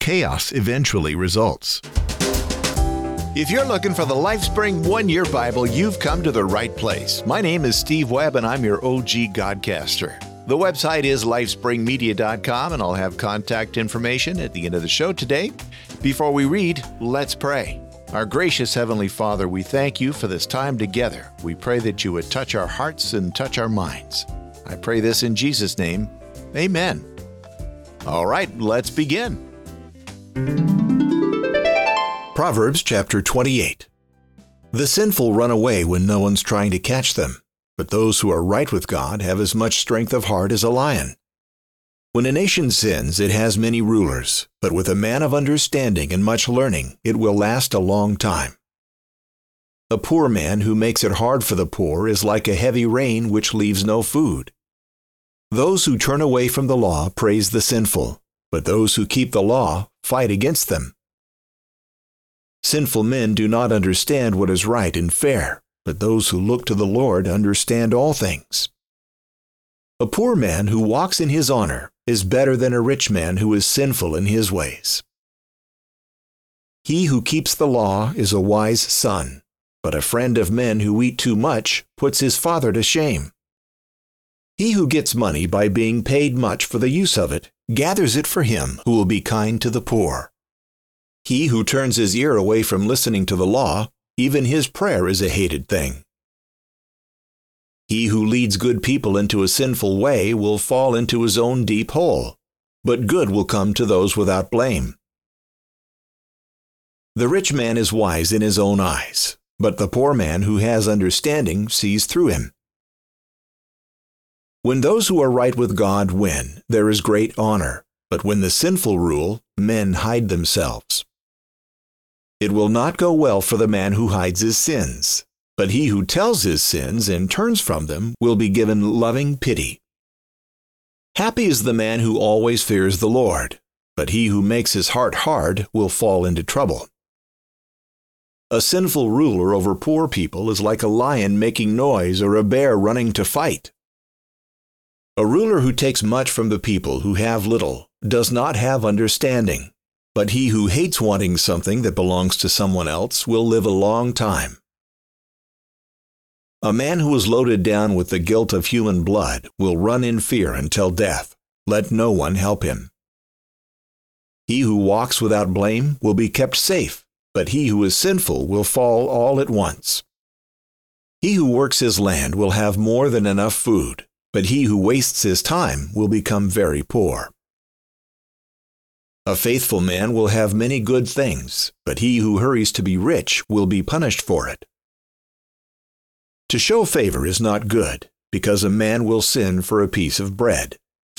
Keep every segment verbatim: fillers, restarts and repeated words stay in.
chaos eventually results. If you're looking for the LifeSpring one-year Bible, you've come to the right place. My name is Steve Webb, and I'm your O G Godcaster. The website is lifespring media dot com, and I'll have contact information at the end of the show today. Before we read, let's pray. Our gracious Heavenly Father, we thank you for this time together. We pray that you would touch our hearts and touch our minds. I pray this in Jesus' name. Amen. All right, let's begin. Proverbs chapter twenty-eight. The sinful run away when no one's trying to catch them, but those who are right with God have as much strength of heart as a lion. When a nation sins, it has many rulers, but with a man of understanding and much learning, it will last a long time. A poor man who makes it hard for the poor is like a heavy rain which leaves no food. Those who turn away from the law praise the sinful, but those who keep the law fight against them. Sinful men do not understand what is right and fair, but those who look to the Lord understand all things. A poor man who walks in his honor is better than a rich man who is sinful in his ways. He who keeps the law is a wise son, but a friend of men who eat too much puts his father to shame. He who gets money by being paid much for the use of it gathers it for him who will be kind to the poor. He who turns his ear away from listening to the law, even his prayer is a hated thing. He who leads good people into a sinful way will fall into his own deep hole, but good will come to those without blame. The rich man is wise in his own eyes, but the poor man who has understanding sees through him. When those who are right with God win, there is great honor, but when the sinful rule, men hide themselves. It will not go well for the man who hides his sins, but he who tells his sins and turns from them will be given loving pity. Happy is the man who always fears the Lord, but he who makes his heart hard will fall into trouble. A sinful ruler over poor people is like a lion making noise or a bear running to fight. A ruler who takes much from the people who have little does not have understanding, but he who hates wanting something that belongs to someone else will live a long time. A man who is loaded down with the guilt of human blood will run in fear until death. Let no one help him. He who walks without blame will be kept safe, but he who is sinful will fall all at once. He who works his land will have more than enough food, but he who wastes his time will become very poor. A faithful man will have many good things, but he who hurries to be rich will be punished for it. To show favor is not good, because a man will sin for a piece of bread.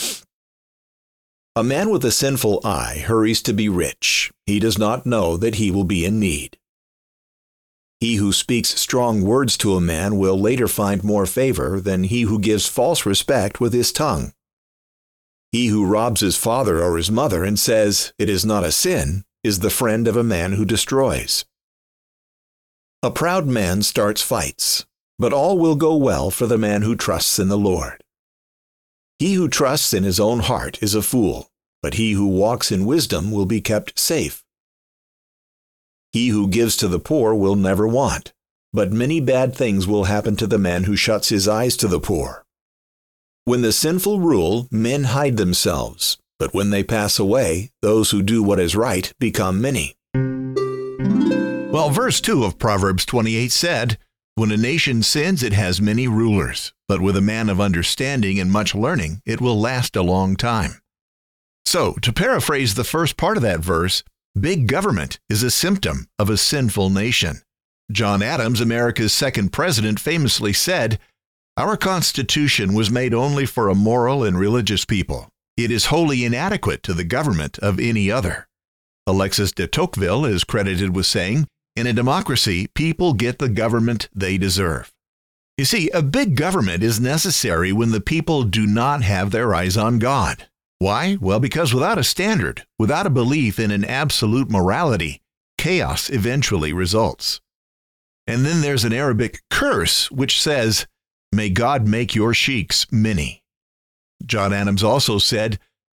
A man with a sinful eye hurries to be rich. He does not know that he will be in need. He who speaks strong words to a man will later find more favor than he who gives false respect with his tongue. He who robs his father or his mother and says, "It is not a sin," is the friend of a man who destroys. A proud man starts fights, but all will go well for the man who trusts in the Lord. He who trusts in his own heart is a fool, but he who walks in wisdom will be kept safe. He who gives to the poor will never want, but many bad things will happen to the man who shuts his eyes to the poor. When the sinful rule, men hide themselves, but when they pass away, those who do what is right become many. Well, verse two of Proverbs twenty-eight said, "When a nation sins, it has many rulers, but with a man of understanding and much learning, it will last a long time." So, to paraphrase the first part of that verse, big government is a symptom of a sinful nation. John Adams, America's second president, famously said, "Our Constitution was made only for a moral and religious people. It is wholly inadequate to the government of any other." Alexis de Tocqueville is credited with saying, "In a democracy, people get the government they deserve." You see, a big government is necessary when the people do not have their eyes on God. Why? Well, because without a standard, without a belief in an absolute morality, chaos eventually results. And then there's an Arabic curse which says, "May God make your sheiks many." John Adams also said,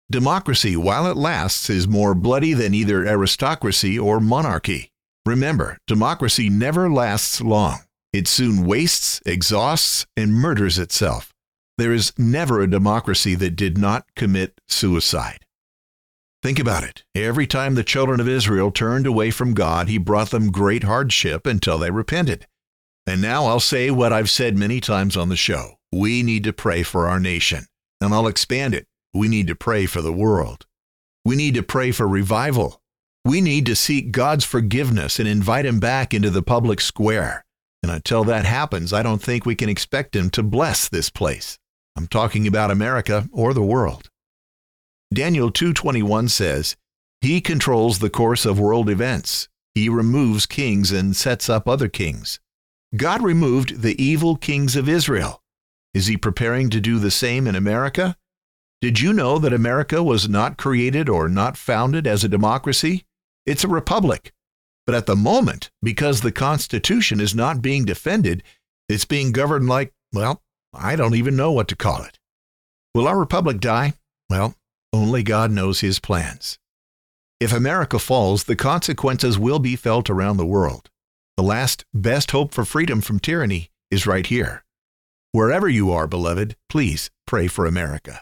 Democracy, while it lasts, is more bloody than either aristocracy or monarchy. Remember, democracy never lasts long. It soon wastes, exhausts, and murders itself. There is never a democracy that did not commit suicide. Think about it. Every time the children of Israel turned away from God, he brought them great hardship until they repented. And now I'll say what I've said many times on the show. We need to pray for our nation. And I'll expand it. We need to pray for the world. We need to pray for revival. We need to seek God's forgiveness and invite him back into the public square. And until that happens, I don't think we can expect him to bless this place. I'm talking about America or the world. Daniel two twenty-one says, "He controls the course of world events. He removes kings and sets up other kings." God removed the evil kings of Israel. Is he preparing to do the same in America? Did you know that America was not created or not founded as a democracy? It's a republic. But at the moment, because the Constitution is not being defended, it's being governed like, well, I don't even know what to call it. Will our republic die? Well, only God knows his plans. If America falls, the consequences will be felt around the world. The last best hope for freedom from tyranny is right here. Wherever you are, beloved, please pray for America.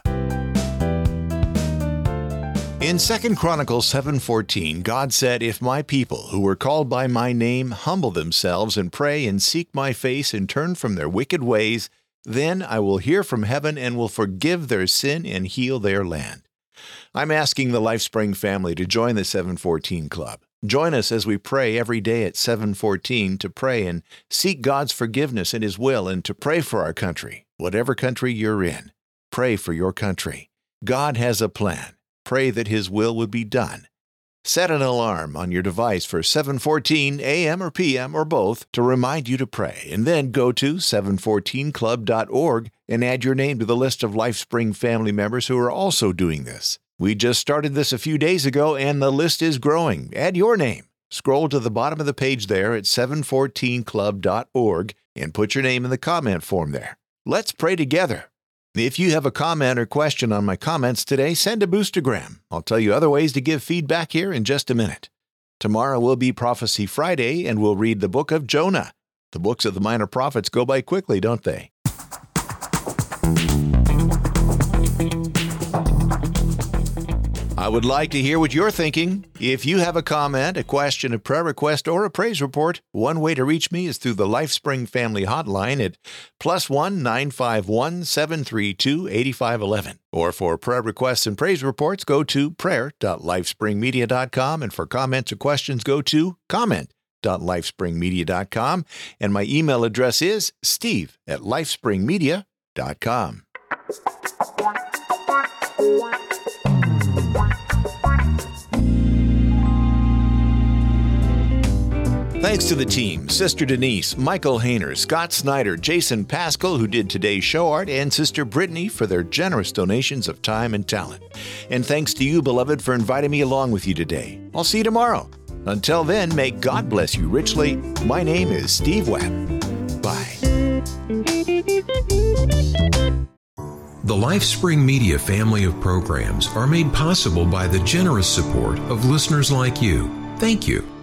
In Second Chronicles seven fourteen, God said, "If my people who were called by my name humble themselves and pray and seek my face and turn from their wicked ways, then I will hear from heaven and will forgive their sin and heal their land." I'm asking the LifeSpring family to join the seven fourteen Club. Join us as we pray every day at seven fourteen to pray and seek God's forgiveness and his will and to pray for our country, whatever country you're in. Pray for your country. God has a plan. Pray that his will would be done. Set an alarm on your device for seven fourteen a m or p m or both to remind you to pray, and then go to seven fourteen club dot org and add your name to the list of LifeSpring family members who are also doing this. We just started this a few days ago, and the list is growing. Add your name. Scroll to the bottom of the page there at seven fourteen club dot org and put your name in the comment form there. Let's pray together. If you have a comment or question on my comments today, send a boostergram. I'll tell you other ways to give feedback here in just a minute. Tomorrow will be Prophecy Friday, and we'll read the book of Jonah. The books of the minor prophets go by quickly, don't they? I would like to hear what you're thinking. If you have a comment, a question, a prayer request, or a praise report, one way to reach me is through the LifeSpring Family Hotline at plus one nine five one seven three two eight five one one. Or for prayer requests and praise reports, go to prayer dot lifespring media dot com, and for comments or questions, go to comment dot lifespring media dot com, and my email address is steve at lifespring media dot com. Thanks to the team, Sister Denise, Michael Hayner, Scott Snyder, Jason Pascal, who did today's show art, and Sister Brittany for their generous donations of time and talent. And thanks to you, beloved, for inviting me along with you today. I'll see you tomorrow. Until then, may God bless you richly. My name is Steve Webb. Bye. The LifeSpring Media family of programs are made possible by the generous support of listeners like you. Thank you.